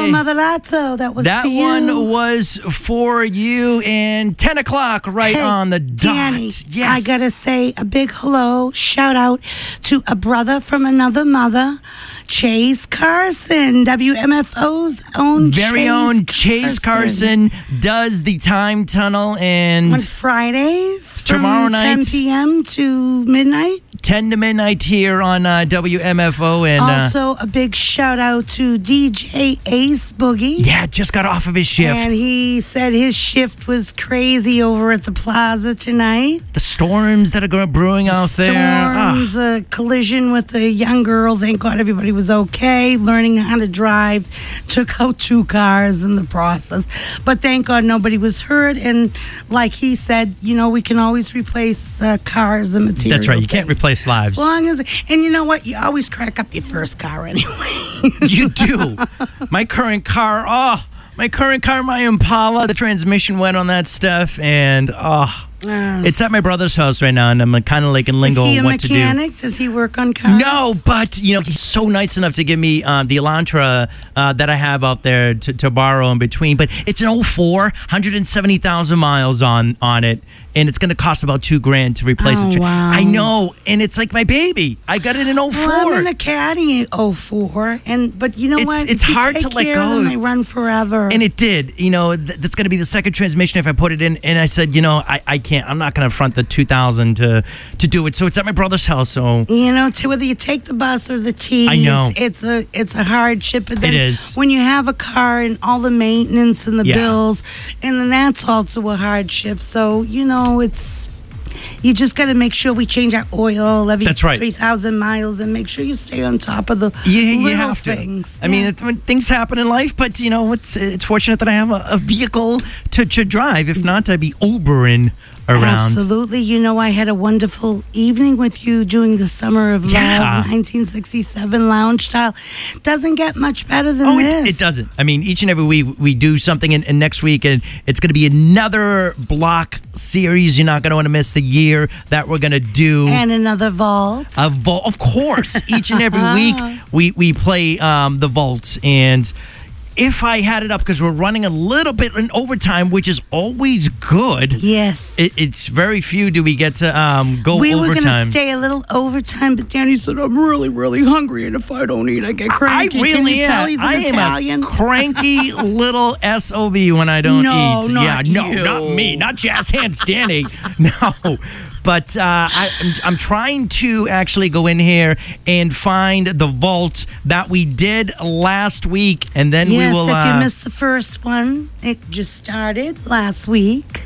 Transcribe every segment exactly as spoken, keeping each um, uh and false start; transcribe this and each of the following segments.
Moderato. That was that for you. one was for you. And ten o'clock right Hey, on the dot. Danny, Yes. I got to say a big hello, shout out to a brother from another mother, Chase Carson, W M F O's own Very Chase own Chase Carson does the time tunnel. And on Fridays tomorrow from night, ten p.m. to midnight. ten to midnight here on uh, W M F O. And uh, Also, a big shout out to D J Ace Boogie. yeah, just got off of his shift. And he said his shift was crazy over at the plaza tonight. The storms that are going brewing out there. Storms, Ah. a collision with a young girl. Thank God everybody was okay. Learning how to drive. Took out two cars in the process. But thank God nobody was hurt. And like he said, you know, we can always replace uh, cars and materials. That's right. You can't replace lives. As long as, and you know what? You always crack up your first car anyway. You do. My current car, oh, my current car, my Impala, the transmission went on that stuff, and oh, Uh, it's at my brother's house right now, and I'm kind of like in lingo Is he a what to do. mechanic? Does he work on cars? No, but you know he's so nice enough to give me um, the Elantra uh, that I have out there to, to borrow in between. But it's an oh four, one hundred seventy thousand miles on on it, and it's going to cost about two grand to replace Oh, it. wow. I know, and it's like my baby. I got it in oh four. Well, I'm in a Caddy oh four, and but you know It's- what? it's If you hard take to let care go. of them, they run forever. And it did. You know, th- that's going to be the second transmission if I put it in. And I said, you know, I, I can't. I'm not going to front the two thousand to to do it. So it's at my brother's house. So you know, to whether you take the bus or the T, I know. it's, it's a it's a hardship. But then It is. when you have a car and all the maintenance and the Yeah. bills, and then that's also a hardship. So you know, it's. You just got to make sure we change our oil every That's right. three thousand miles and make sure you stay on top of the you, little you have to. things. I mean, Yeah. it, when things happen in life, but you know, it's it's fortunate that I have a, a vehicle to, to drive. If not, I'd be Ubering around. Absolutely. You know, I had a wonderful evening with you doing the Summer of Yeah. Love, nineteen sixty-seven lounge style. Doesn't get much better than Oh, this. it, it doesn't. I mean, each and every week we do something, and, and next week and it's going to be another block series. You're not going to want to miss the year that we're going to do. And another vault. A vault, of course. Each and every week we we play um, the vaults, and if I had it up, because we're running a little bit in overtime, which is always good. Yes. It, it's very few do we get to um, go we were overtime. going to stay a little overtime, but Danny said, I'm really, really hungry, and if I don't eat, I get I cranky. really Can you am. tell he's an I am Italian? a cranky little S O B when I don't No, eat. not yeah, no, you. not me, not Jazz Hands Danny. No, but uh, I, I'm, I'm trying to actually go in here and find the vault that we did last week, and then Yes, we will. if uh, you missed the first one, it just started last week.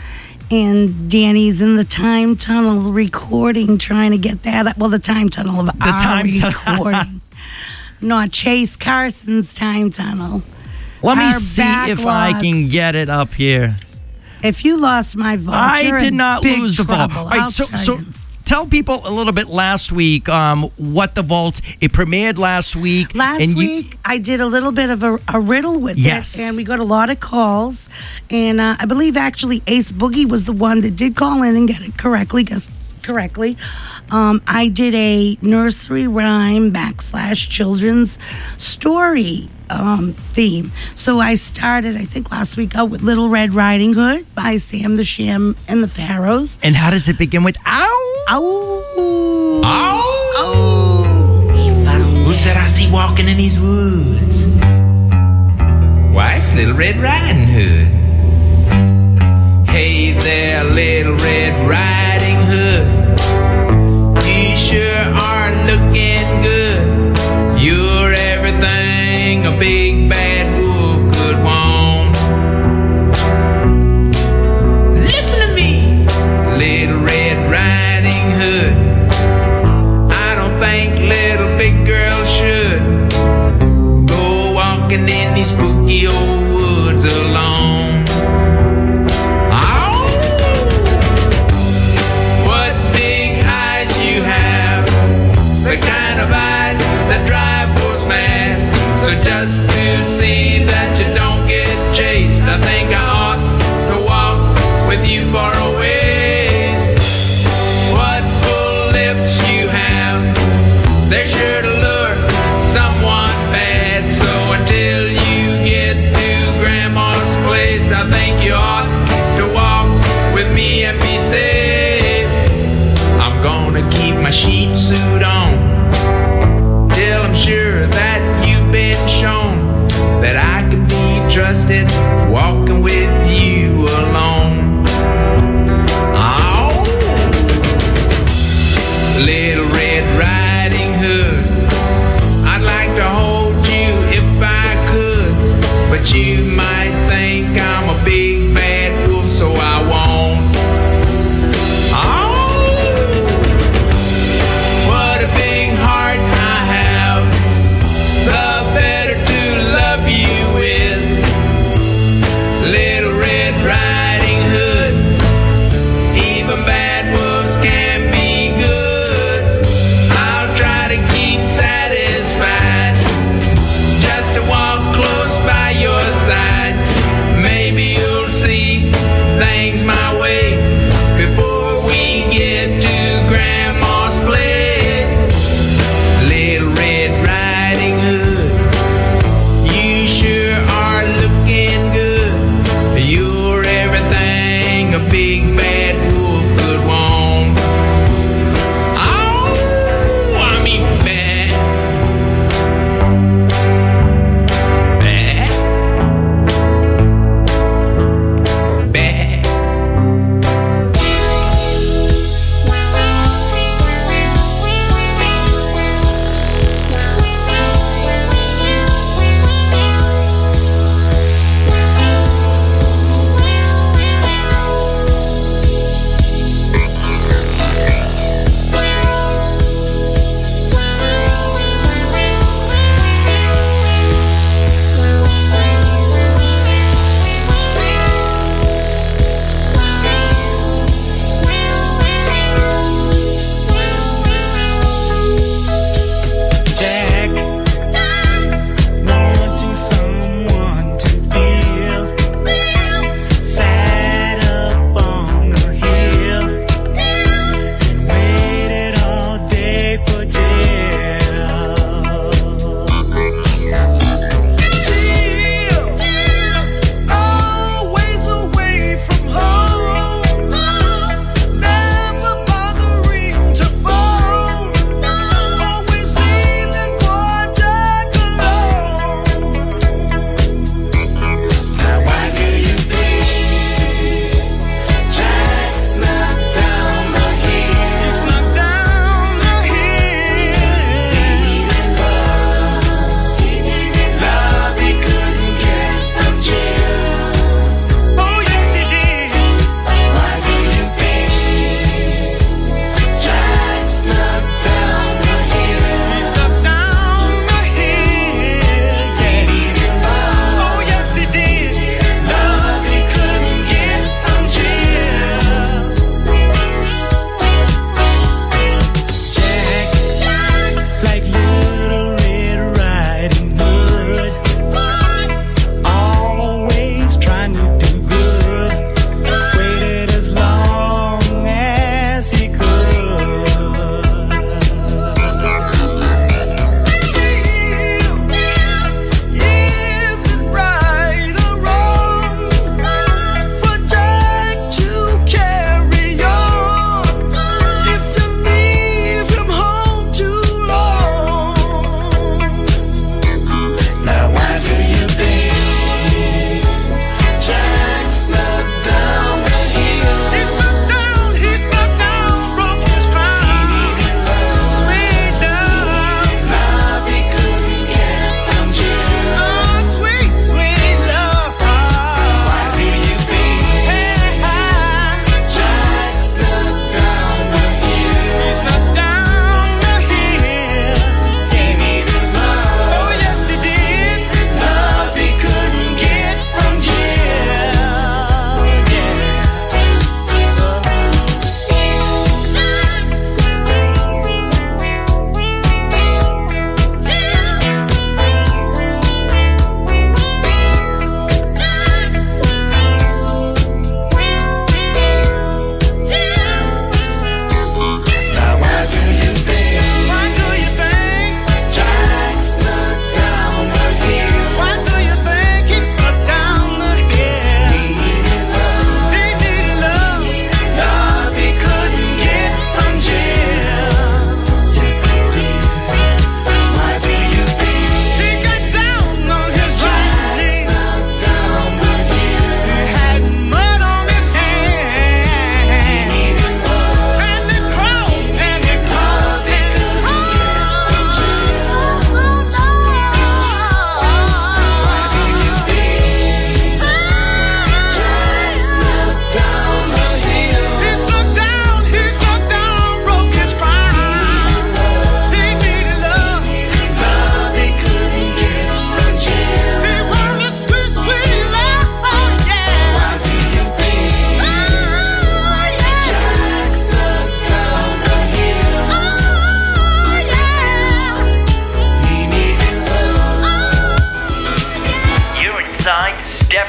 And Danny's in the time tunnel recording, trying to get that up. Well, the time tunnel of The our time tunnel. recording. Not Chase Carson's time tunnel. Let me Our see if I can backlogs. get it up here. If you lost my vault, I you're did in not big lose the vault. trouble, All right, I'll so tell so you. tell people a little bit last week um, what the vault. It premiered last week. Last and you- week, I did a little bit of a, a riddle with Yes. it, and we got a lot of calls. And uh, I believe actually Ace Boogie was the one that did call in and get it correctly. Guess correctly. Um, I did a nursery rhyme backslash children's story um, theme. So I started, I think last week out with Little Red Riding Hood by Sam the Sham and the Pharaohs. And how does it begin with ow? Ow! Oh! He found Who's that I see walking in these woods? Why, it's Little Red Riding Hood. Hey there, Little Red Riding Hood. You sure are looking good. You're everything a big bad wolf could want. Listen to me, Little Red Riding Hood. I don't think little big girls should go walking in these spooky old woods alone. Ow! What big eyes you have, the kind of eyes that drive wolves mad. So just to see that you don't get chased, I think I ought to walk with you for a ways. What full lips you have, they're sure to lure someone bad. So until you sheet suit on, till I'm sure that you've been shown that I can be trusted walking with you alone. Oh, Little Red Riding Hood, I'd like to hold you if I could, but you might think I'm a big bad wolf, so I won't. Oh, what a big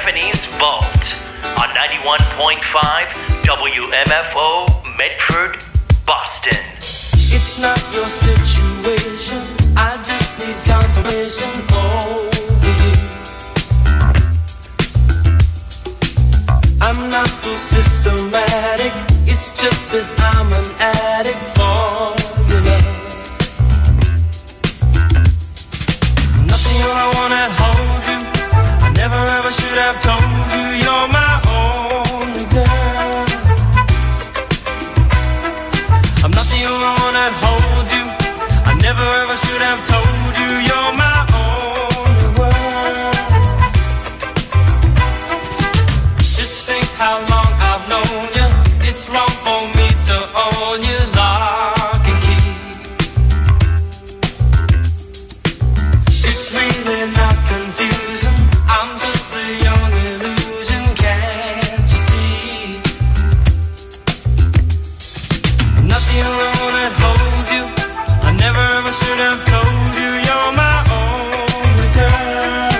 Stephanie's Vault on ninety-one point five W M F O Medford, Boston. It's not your situation. I just need confirmation over you. I'm not so systematic. It's just that I'm an addict for your love. Nothing I wanna hold you. I never ever should have told you you're my only girl. I'm not the only one that holds you. I never ever should have told you you're my only world. Just think how long I've known you. It's wrong for me to own you lock and key. It's really not confusing. I'm just a young illusion, can't you see? I'm not the only one that holds you. I never ever should have told you you're my only girl.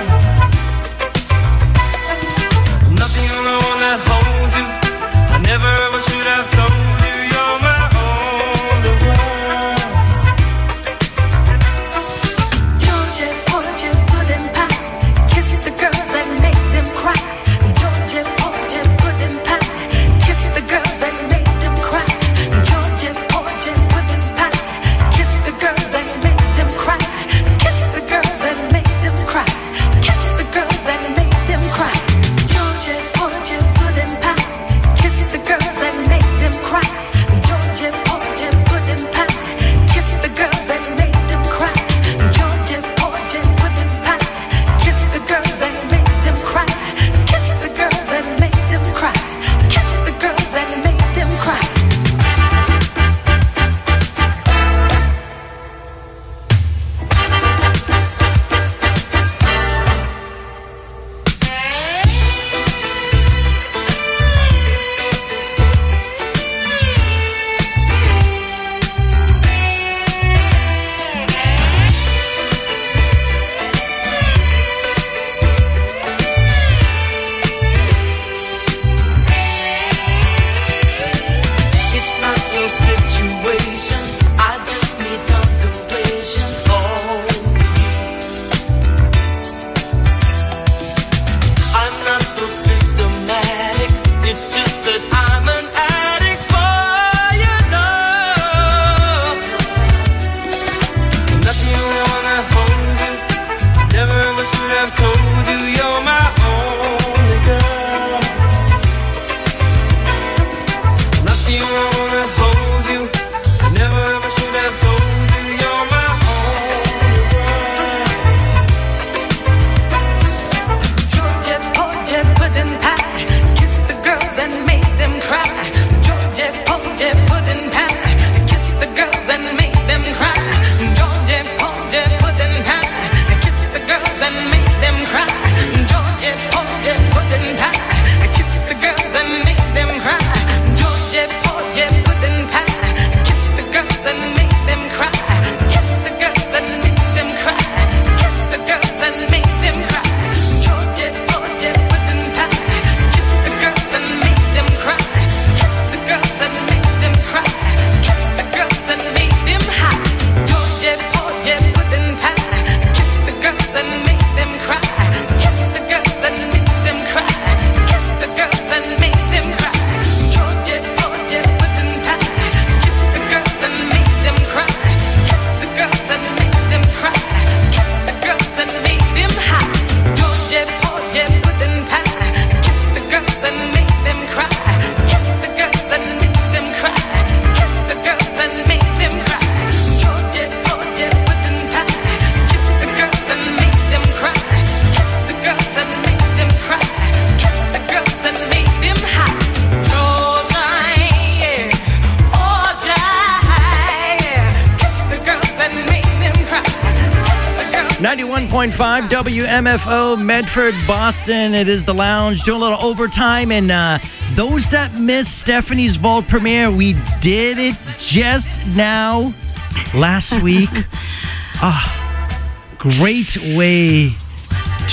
I'm not the only one that holds you. I never ever should have told you you're my only world. Georgia, Georgia, pudding pie. Kiss the girls and make them cry. Georgia, Georgia, pudding pie. Kiss the girls and make them cry. Georgia, Georgia, pudding pie. Kiss the girls and make them cry. Kiss the girls and make them cry. Kiss the girls and make them cry. Georgia, Georgia, pudding pie. Kiss the girls and make them cry. Georgia, Georgia, pudding pie. Kiss the girls and make them cry. Georgia, Georgia, pudding pie. Kiss the girls and make them cry. Kiss the girls and make them cry. Kiss the girls and make them cry. It's not your situation. I just need contemplation over you. I'm not so systematic. It's just that I'm an addict for your love. I'm not the only one that holds you. Never ever should have told you you're my only girl. Not the only one that holds you. I never ever should have told you you're my only world. Georgia, Georgia, pudding pie. Kiss the girls and make them cry. Georgia, Georgia, pudding pie. Kiss the girls and make them cry. Georgia, Georgia, pudding pie. Kiss the girls and make them cry. Georgia, Georgia, pudding pie. Kiss the girls and make them cry. Georgia, Georgia, pudding pie. Kiss the girls and make them cry. Kiss the girls and make them cry. Kiss the girls and make them cry. Georgia, Georgia, pudding pie. Kiss the girls and make them cry. Kiss the girls and make them cry. Kiss the girls and make them high. Georgia, Georgia, pudding pie. Kiss the girls and make them cry. Kiss the girls and make them cry. Kiss the girls and make them cry. Georgia, Georgia, pudding pie. Kiss the girls and make them cry. Kiss the girls and make them cry. Kiss the girls and make them high. Georgia, Georgia, pudding pie. Kiss the girls and make them cry. Kiss the girls and make them cry. Kiss the girls and make them cry. Georgia, Georgia, pudding pie. Kiss the girls and make them cry. Kiss the girls and make them cry. Kiss the girls and make them high. Georgia, yeah. Georgia, yeah. Kiss the girls and make them cry. Kiss the girls. ninety-one point five W M F O Medford, Boston. It is the lounge. Doing a little overtime. And uh, those that missed Stephanie's Vault premiere, we did it just now last week. Ah, great way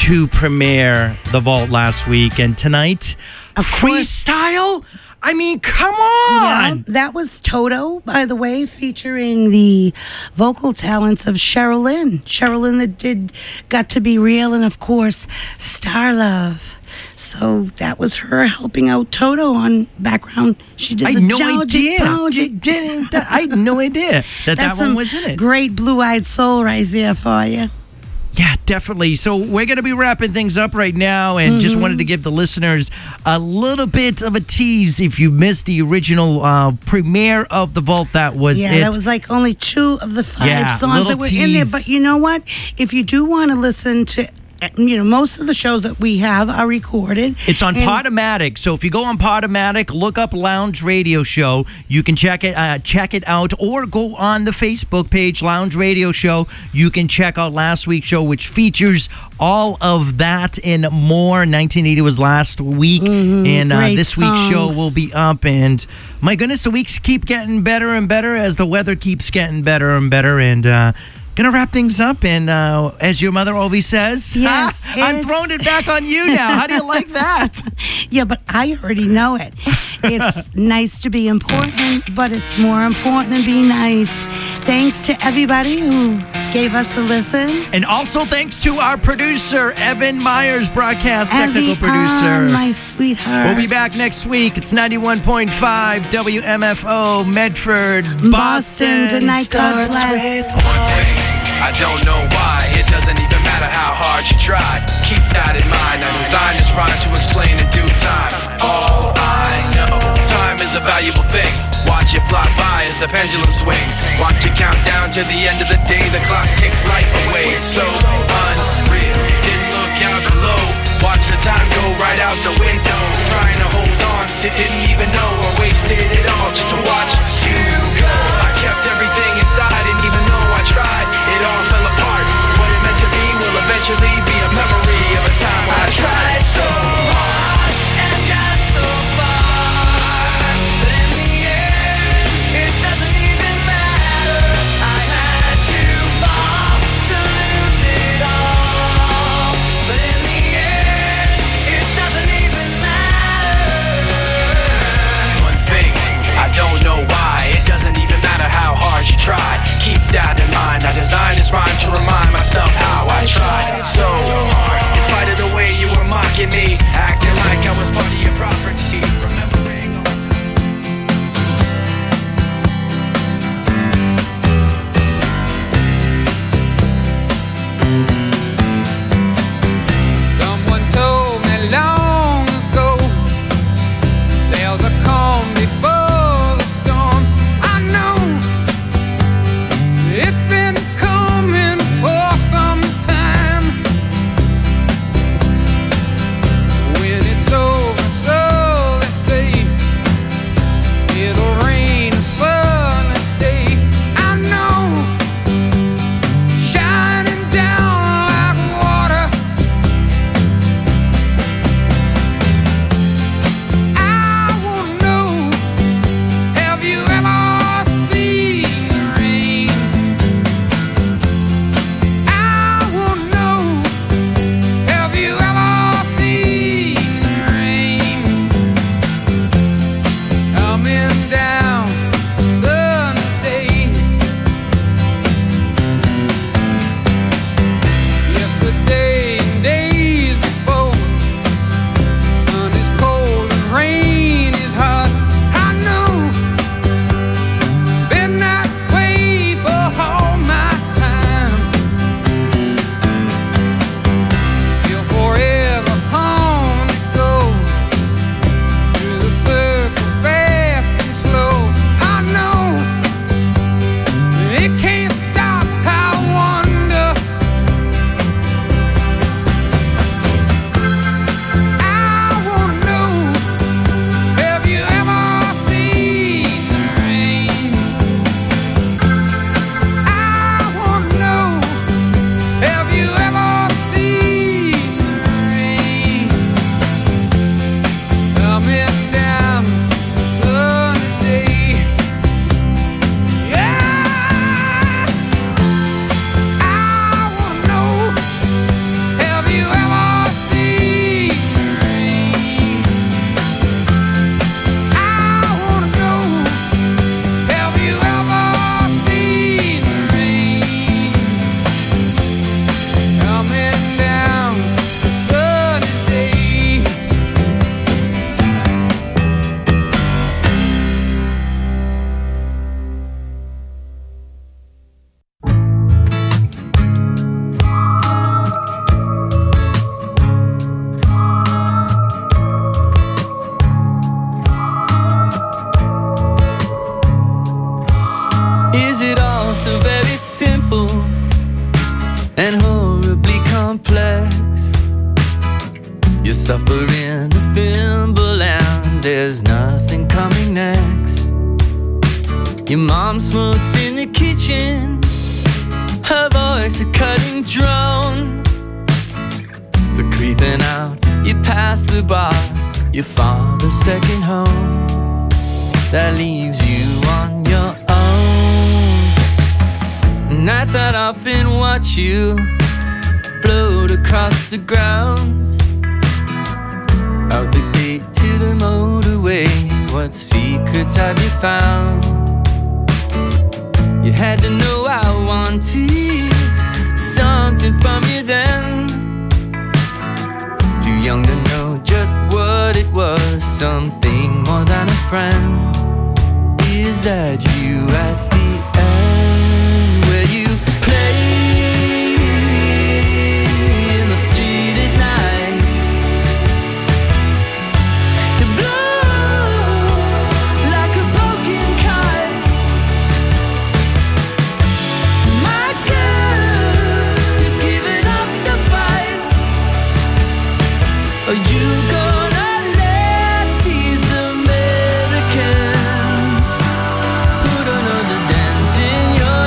to premiere the vault last week, and tonight, Of course. freestyle. I mean, come Yeah, on. that was Toto, by the way, featuring the vocal talents of Sherilyn. Sherilyn that did Got to Be Real, and of course, Star Love. So that was her helping out Toto on background. She did I the had no Georgia idea. Project. Didn't I had no idea that that That's one some was in it. great blue-eyed soul right there for you. Yeah, definitely. So we're going to be wrapping things up right now, and just wanted to give the listeners a little bit of a tease. If you missed the original uh, premiere of the vault, that was Yeah, it. that was like only two of the five Yeah, songs little that were in there. tease. But you know what? If you do want to listen to, you know, most of the shows that we have are recorded. It's on And- Podomatic, so if you go on Podomatic, look up Lounge Radio Show. You can check it, uh, check it out, or go on the Facebook page, Lounge Radio Show. You can check out last week's show, which features all of that and more. nineteen eighty was last week, and uh, great this week's show songs. will be up. And my goodness, the weeks keep getting better and better as the weather keeps getting better and better. And uh, gonna wrap things up, and uh, as your mother always says, Yes, I'm it's- throwing it back on you now. How do you like that? Yeah, but I already know it. It's nice to be important, but it's more important to be nice. Thanks to everybody who gave us a listen. And also thanks to our producer, Evan Myers, broadcast technical Evie, producer. ah, my sweetheart. We'll be back next week. It's ninety-one point five W M F O, Medford, Boston. Boston. Good night, God Starts bless. with- One thing, I don't know why. It doesn't even matter how hard you try. Keep that in mind. I designed this rhyme to explain in due time. All I know, time is a valuable thing. Watch it fly by as the pendulum swings. Watch it count down to the end of the day. The clock takes life away. It's so unreal. Didn't look out below. Watch the time go right out the window. Trying to hold on to didn't even know I wasted it all just to watch you go. I kept everything inside, and even though I tried, it all fell apart. What it meant to be will eventually be a memory of a time when I tried so hard and got so far. But in the end, it doesn't even matter. I had to fall to lose it all. But in the end, it doesn't even matter. One thing, I don't know why. It doesn't even matter how hard you try. Keep that in mind. I designed this rhyme to remind myself how I tried so hard. In spite of the way you were mocking me, acting like I was part of your property. Remembering all the Someone told me long ago there's a calm before the storm. I know it's been coming for some time. When and horribly complex. You suffer in a thimble and there's nothing coming next. Your mom smokes in the kitchen, her voice a cutting drone. So creeping out, you pass the bar, your father's second home. That leaves you on your own. Nights I'd often watch you float across the grounds, out the gate to the motorway. What secrets have you found? You had to know I wanted something from you then. Too young to know just what it was, something more than a friend. Is that you at the end, where you play in the street at night? You blow like a broken kite. My girl, you're giving up the fight. Are you gonna let these Americans put another dent in your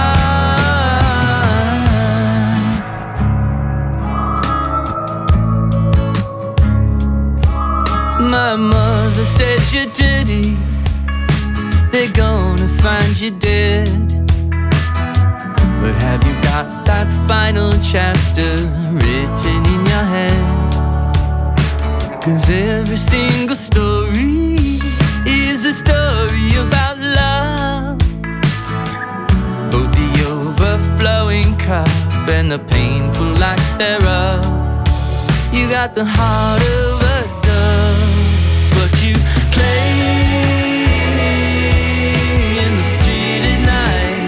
life? My mother says you're dirty, they're gonna find you dead. But have you got that final chapter written in your head? 'Cause every single story is a story about love, both the overflowing cup and the painful lack thereof. You got the heart of a dove, but you play in the street at night.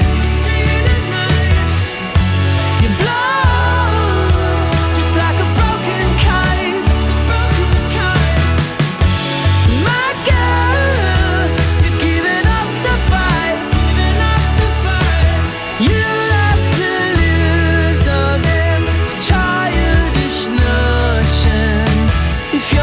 You blow just like a broken kite. My girl, you're giving up the fight. You'll have to lose all them childish notions if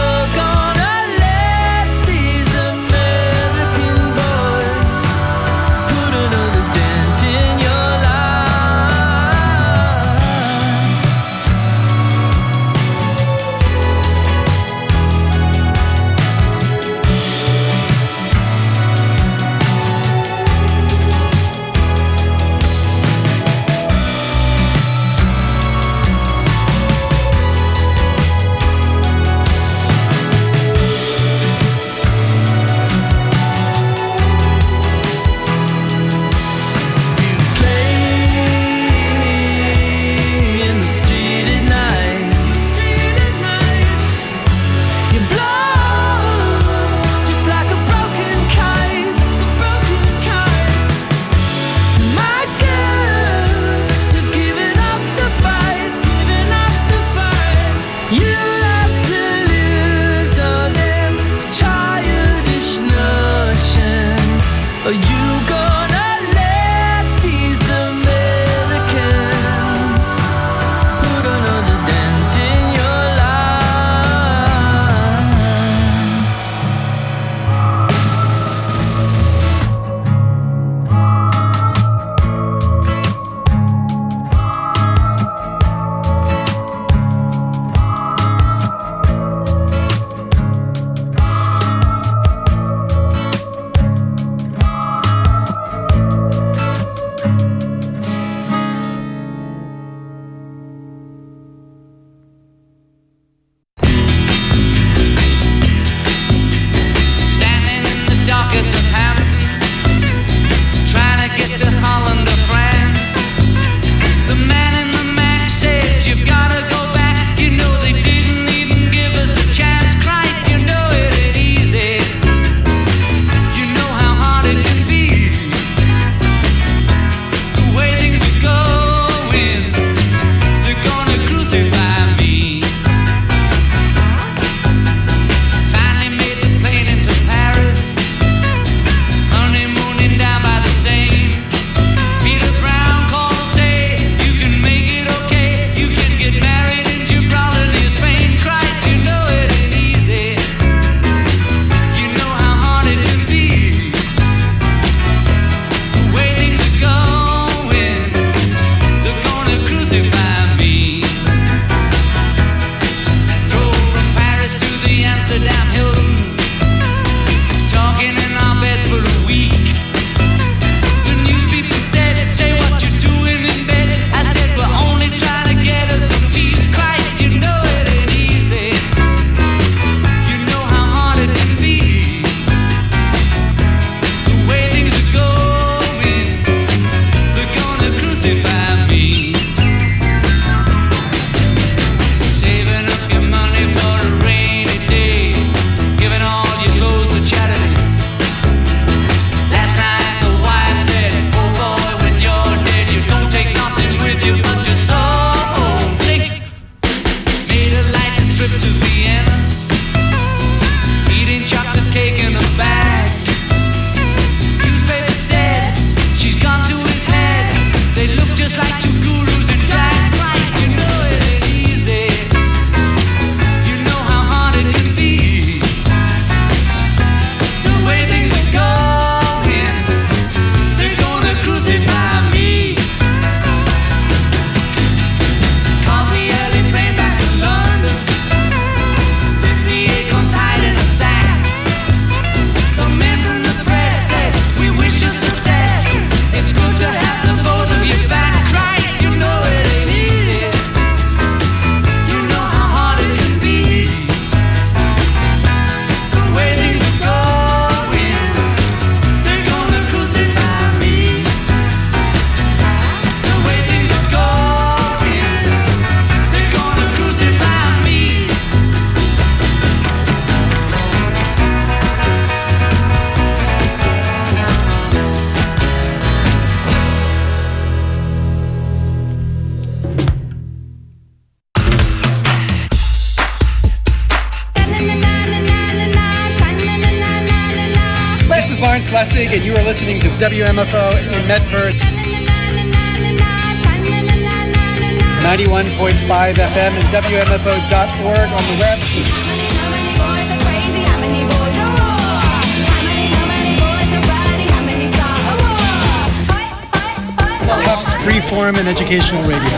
Schlesig, and you are listening to W M F O in Medford. ninety-one point five F M and W M F O dot org on the web. Tufts Freeform and Educational Radio.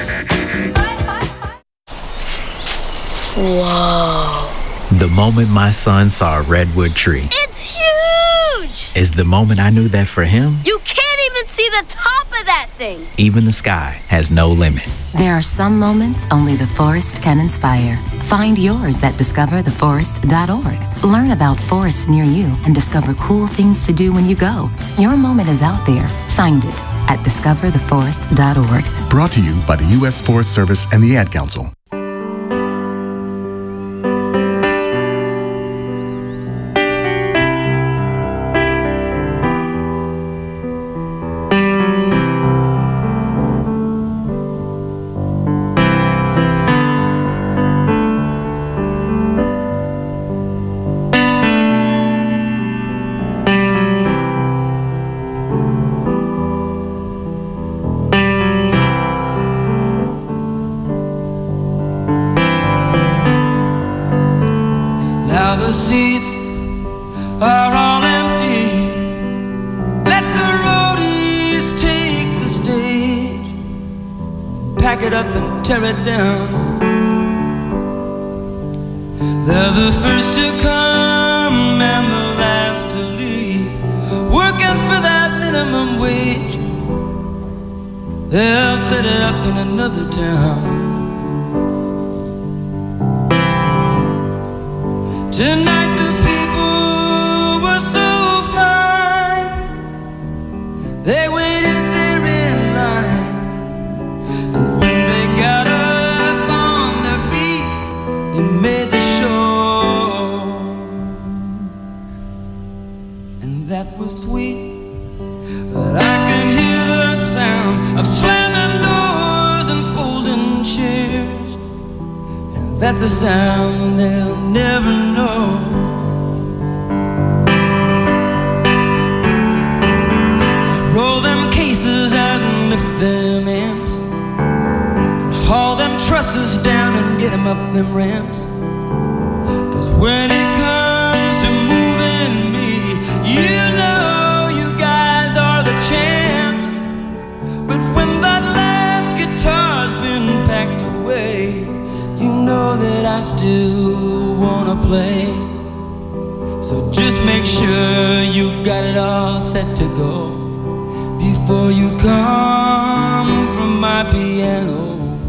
Whoa. The moment my son saw a redwood tree It's huge! is the moment I knew that for him, You can't even see the top of that thing. even the sky has no limit. There are some moments only the forest can inspire. Find yours at discover the forest dot org. Learn about forests near you and discover cool things to do when you go. Your moment is out there. Find it at discover the forest dot org. Brought to you by the U S Forest Service and the Ad Council. Now the seats are all empty. Let the roadies take the stage, pack it up and tear it down. They're the first to come and the last to leave, working for that minimum wage. They'll set it up in another town. Tonight the people were so fine. They waited there in line, and when they got up on their feet, they made the show. And that was sweet, but I can hear the sound of slamming doors and folding chairs. That's a sound they'll never know. Roll them cases out and lift them amps, and haul them trusses down and get them up them ramps. Cause when it comes to moving me, you know you guys are the champs. But when that last guitar's been packed away, you know that I still wanna play. So just make sure you got it all set to go before you come from my piano.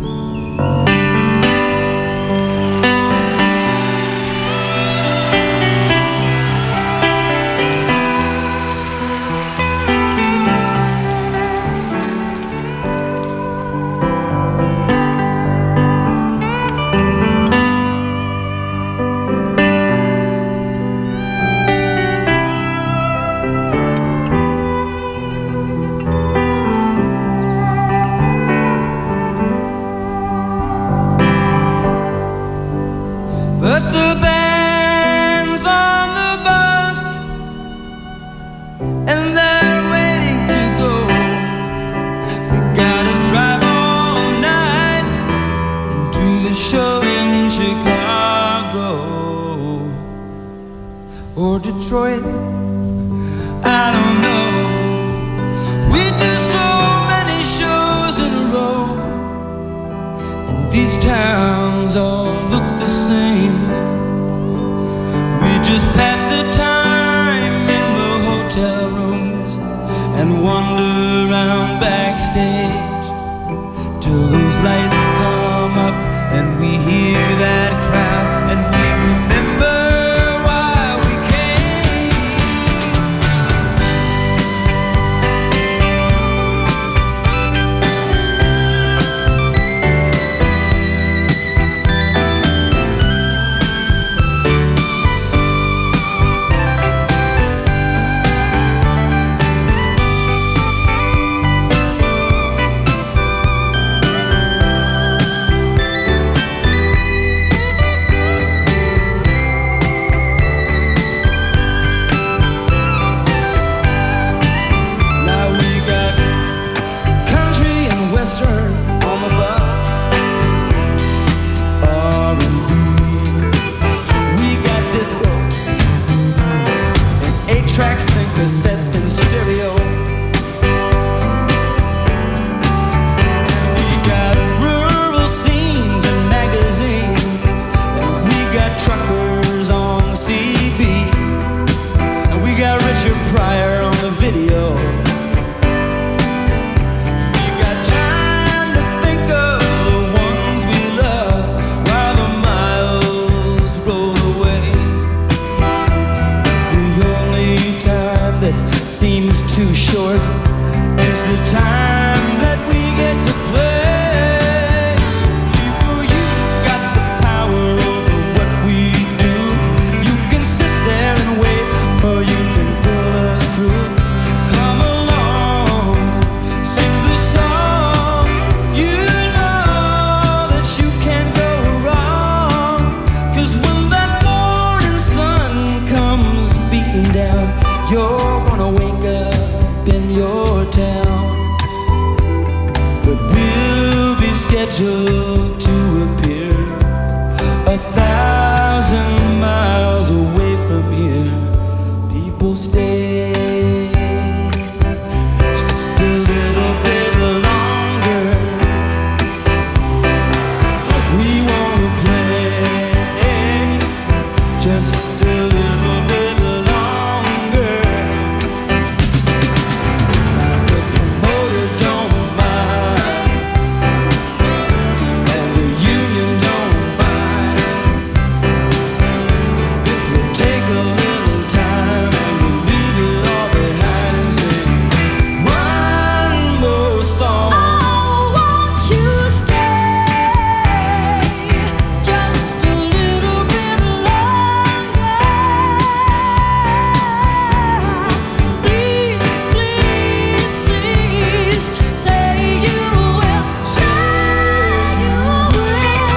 But the band's on the bus, and they're waiting to go. We gotta drive all night and do the show in Chicago or Detroit, I don't know. We do so many shows in a row, and these towns all look the same. We just pass the time in the hotel rooms and wander around backstage till those lights come up and we hear that crowd and we remember why we came. angel to appear a thousand miles away from here. People stay just a little bit longer. We wanna play just a little bit longer. Now the promoter don't mind, and the union don't mind, if we take a little time and we leave it all behind and sing one more song. Oh, won't you stay just a little bit longer? Please, please, please say you will, say you will.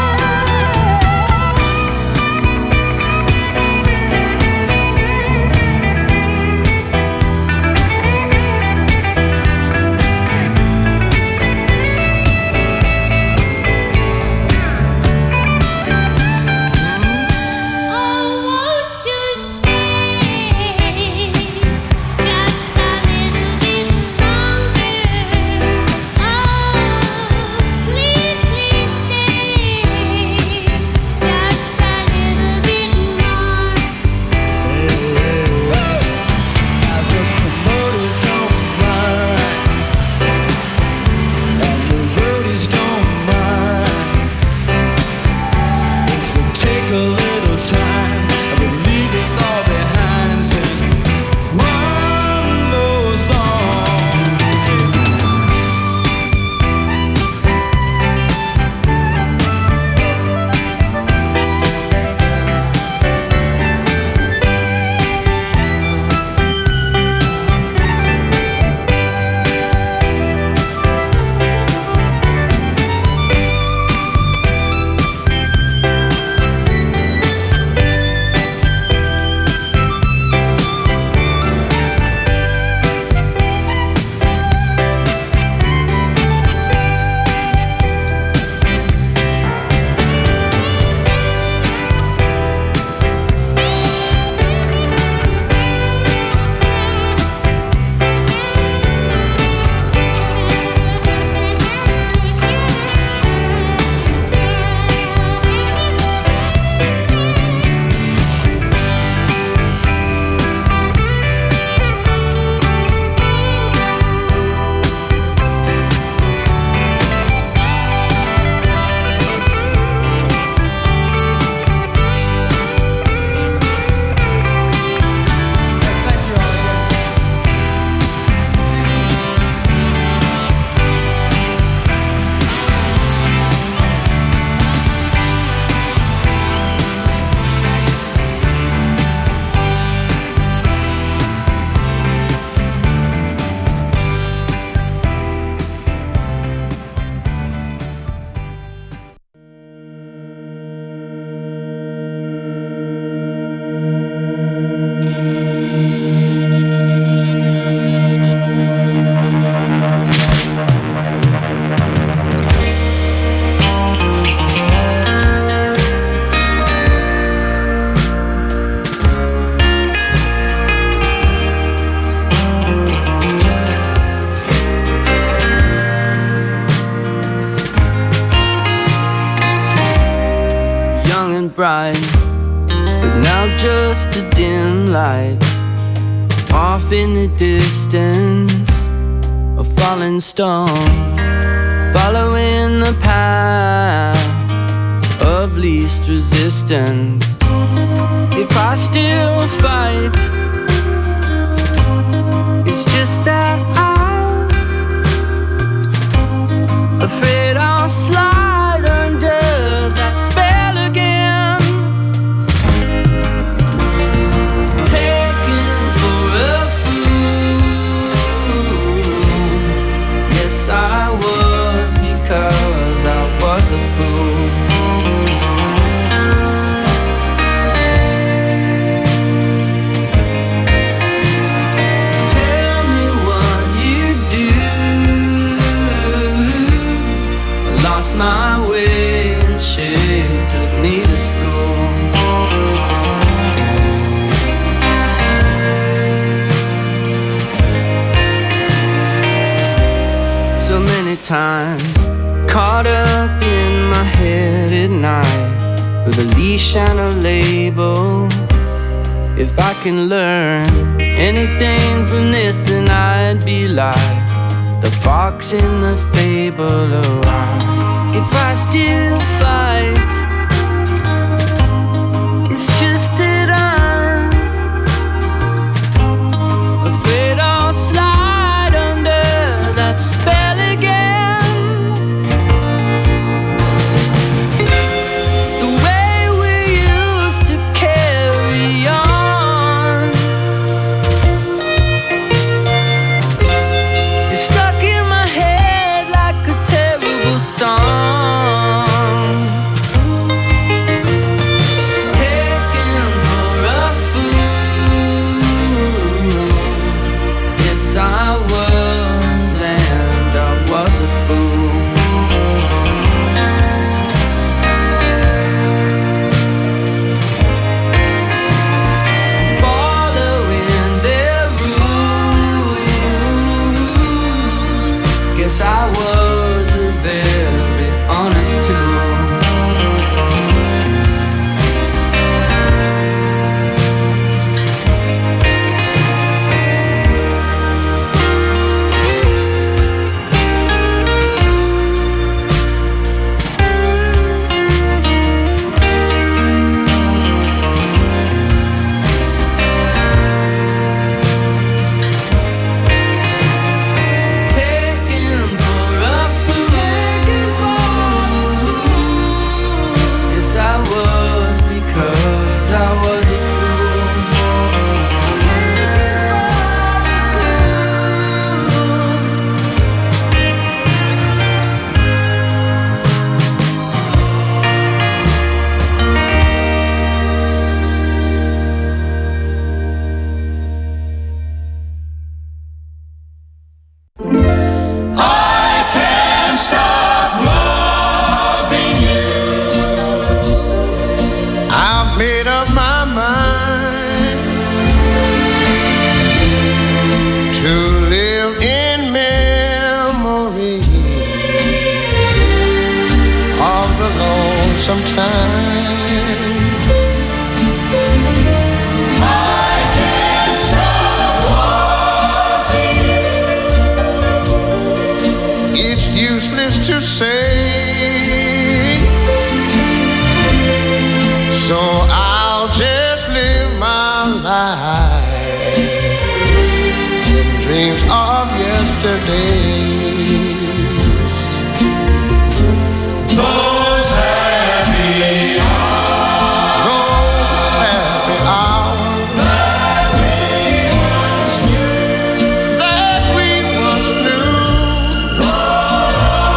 Oh, won't you stay just a little bit longer? Oh, please, please stay just a little bit more. Now the promoter don't mind, and the roadies don't mind, if we take a little time and we leave this all behind and sing one more song. Young and bright, but now just a dim light. Off in the distance, a falling stone, following the path of least resistance. If I still fight, it's just that I'm afraid I'll slide under that spell again. Taken for a fool. Yes, I was, because I was a fool. Tell me what you do. I lost my wish she took me to school. So many times caught up in my head at night with a leash and a label. If I can learn anything from this, then I'd be like the fox in the fable. Oh, if I still fight, it's just that I'm afraid I'll slide under that spell again. The way we used to carry on is stuck in my head like a terrible song. Taken for a fool. Yes, I was, and I was a fool. Following their rules. Guess I was a very honest tool. Taken for a fool. Guess I was because I was a fool. Taken for I can't stop loving you. I've made up my mind to live in memories of the lonesome time. I can't stop wanting you. It's useless to say, so I'll just live my life in dreams of yesterdays. Those happy hours, those happy hours that we once knew, that we once knew. Gone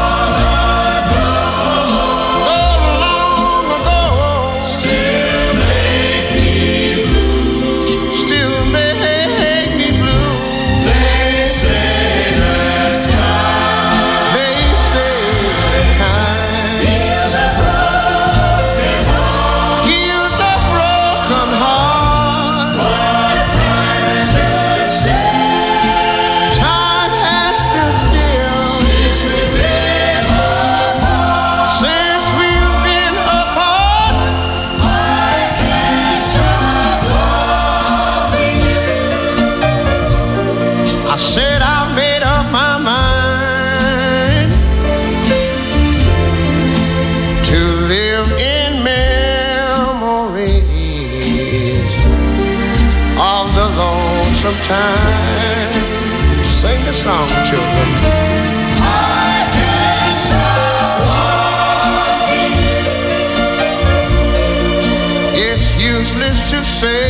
long ago, still make me blue, still make me blue. They say that time, they say that time heals a broken heart, heals a broken heart. But time has stood still, time has stood still since we've been apart, since we've been apart. I can't stop loving you. I said I made up my mind to live in memories of the lonesome time. Sing the song, children. I can't stop wanting you. It's useless to say,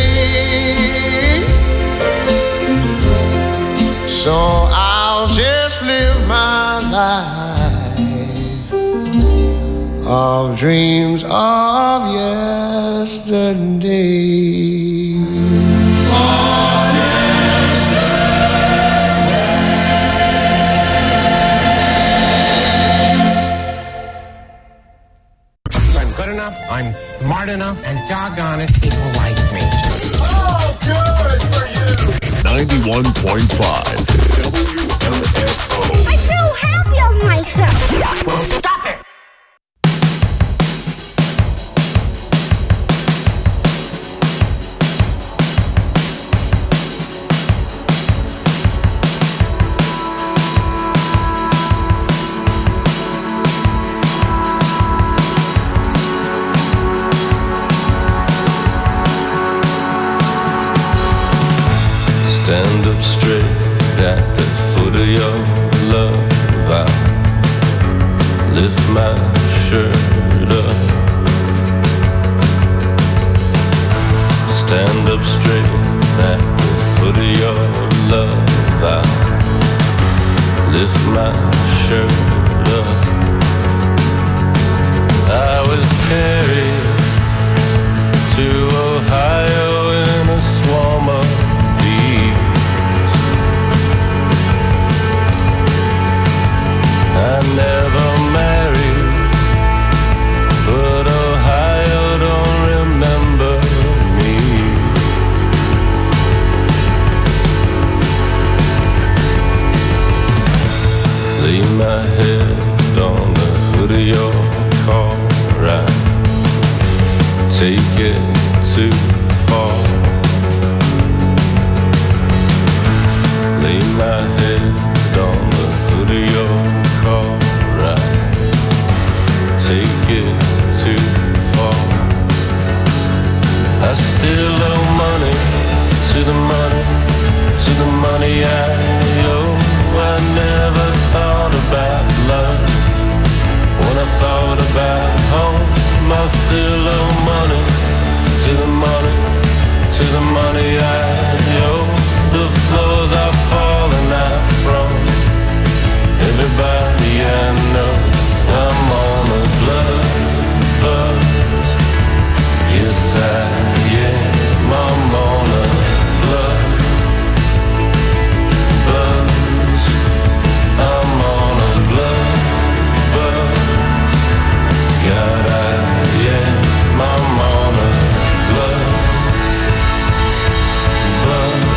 so I'll just live my life of dreams of yesterday. good enough, I'm smart enough, and doggone it, people like me. Oh, good for you. ninety-one point five W M F O. I feel happy of myself. Well, stop it. Stand up straight at the foot of your love. I lift my shirt up. Stand up straight at the foot of your love. I lift my shirt up. I was carried to Ohio in a swarm of I never married, but Ohio don't remember me. Lay my head on the hood of your car, I take it too far. Lay my head on the hood of your car, right? Take it too far. I still owe money to the money, to the money I owe. I never thought about love when I thought about home. I still owe money to the money, to the money I owe. The floors are falling out from everybody I know. I'm on a blood buzz. Yes, I am. I'm on a blood buzz. I'm on a blood buzz. God, I am. I'm on a blood buzz.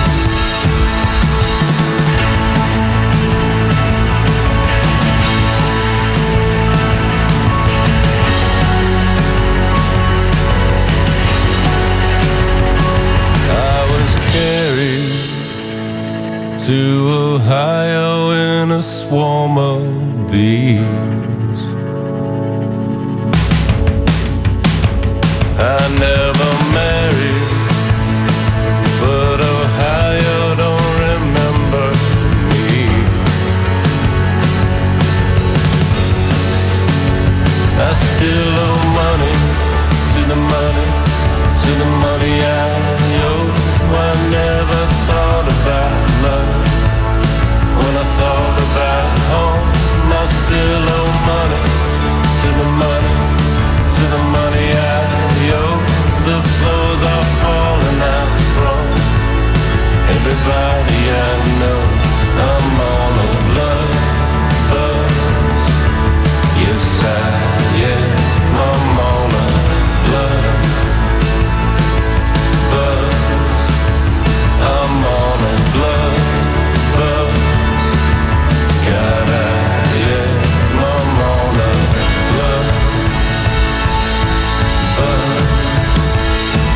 Carried to Ohio in a swarm of bees. I never married, but Ohio don't remember me. I still owe money to the money, to the money I owe. I never thought about love when I thought about home. I still owe money to the money, to the money I owe. The floors are falling out from everybody I know. I'm on a blood buzz. Yes, I am. I'm on a blood buzz. I'm on a blood buzz. God, I am. I'm on a blood buzz.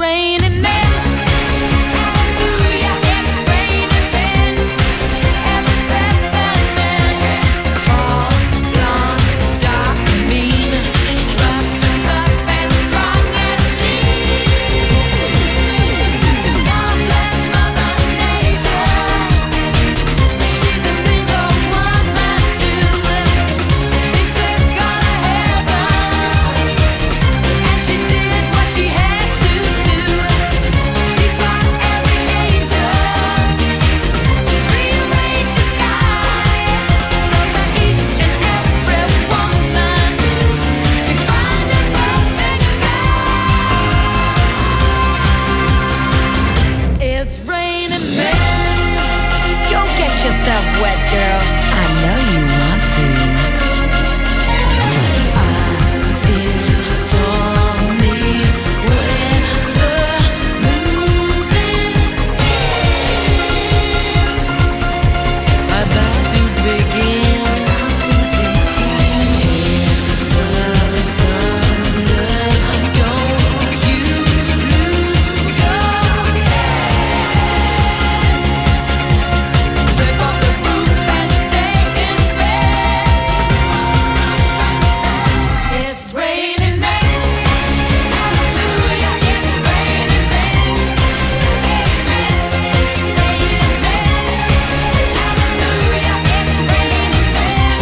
raining men. Hallelujah, it's raining men. Every person man. Tall, blonde, dark and mean. Rough and tough and strong and mean. God bless Mother Nature. She's a single woman too. She took all of heaven and she did what she had to do. She taught every angel to rearrange the sky so that each and every woman could find a perfect guy. It's raining men. Go get yourself wet, girl. I know you want to. I feel stormy weather moving about to begin. Hear the thunder. Don't you lose your rip off the roof and stay in bed. It's raining men. Hallelujah, it's raining men. Amen, it's raining men. Hallelujah, it's raining men.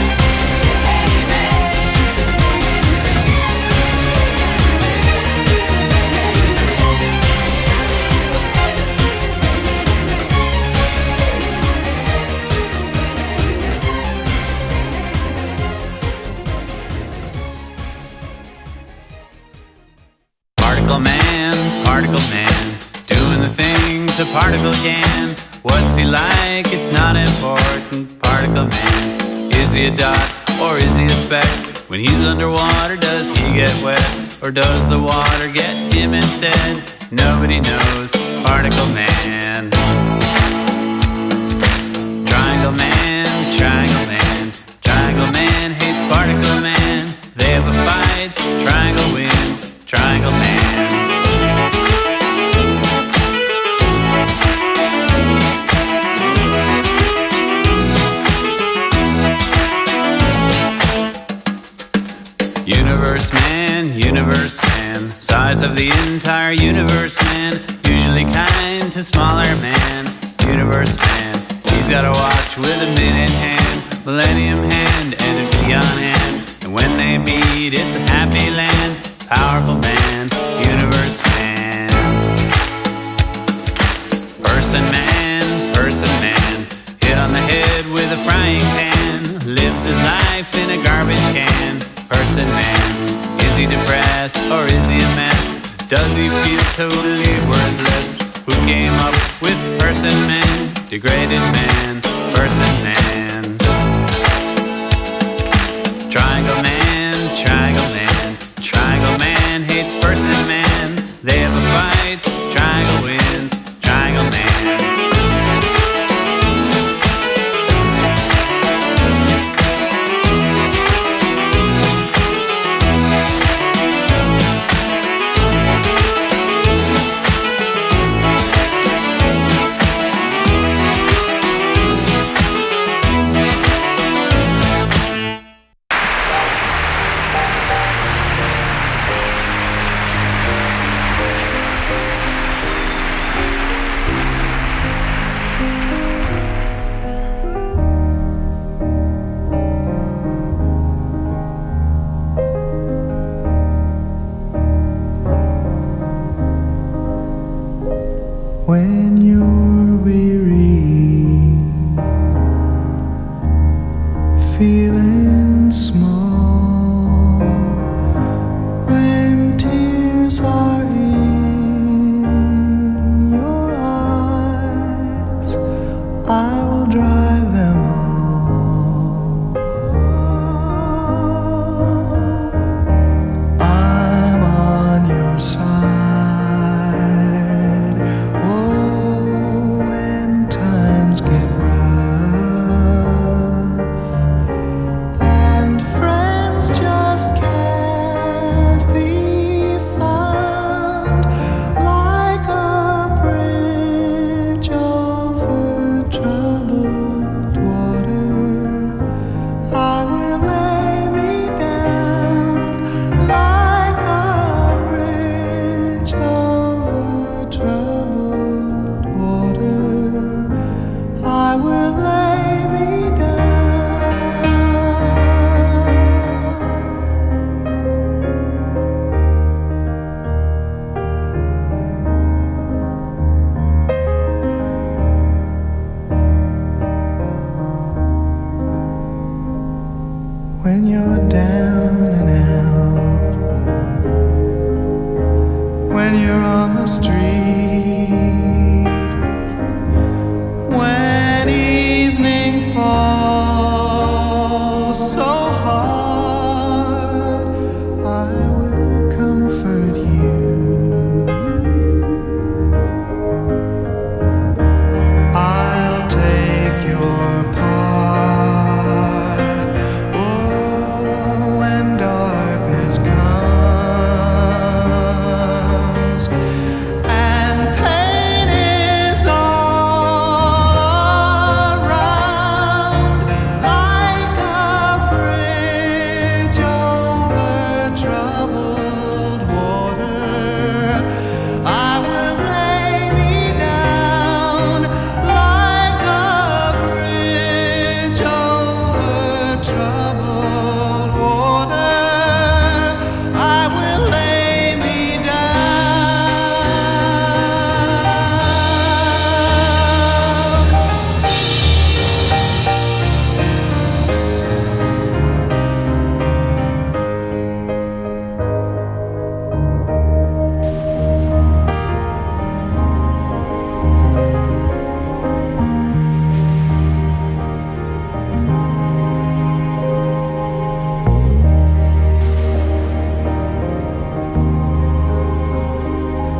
Particle man, particle man, doing the things a particle can. What's he like? It's not important. Particle man, is he a dot or is he a speck? When he's underwater, does he get wet or does the water get him instead? Nobody knows. Particle man. Triangle man, triangle man, triangle man hates particle man. They have a fight, triangle wins. Triangle man. Universe man, universe man, size of the entire universe man, usually kind to smaller man. Universe man, he's got a watch with a minute hand, millennium hand, and a peon hand. And when they meet, it's a happy land. Powerful man, universe man. Person man, person man, hit on the head with a frying pan, lives his life in a garbage can. Person man, is he depressed or is he a mess? Does he feel totally worthless? Who came up with person man? Degraded man, person man. Triangle man, triangle man, triangle man hates person man. They have a fight, triangle wins, triangle man. When you're weary, feeling small, when tears are in your eyes, I will dry them all. I'm on your side. Oh,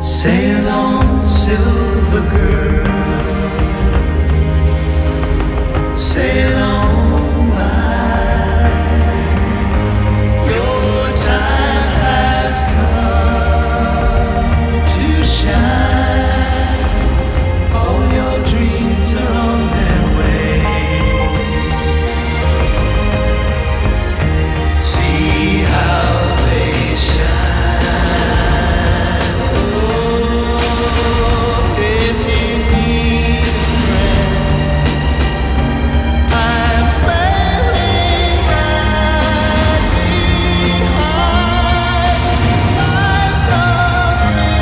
Sail on, silver girl.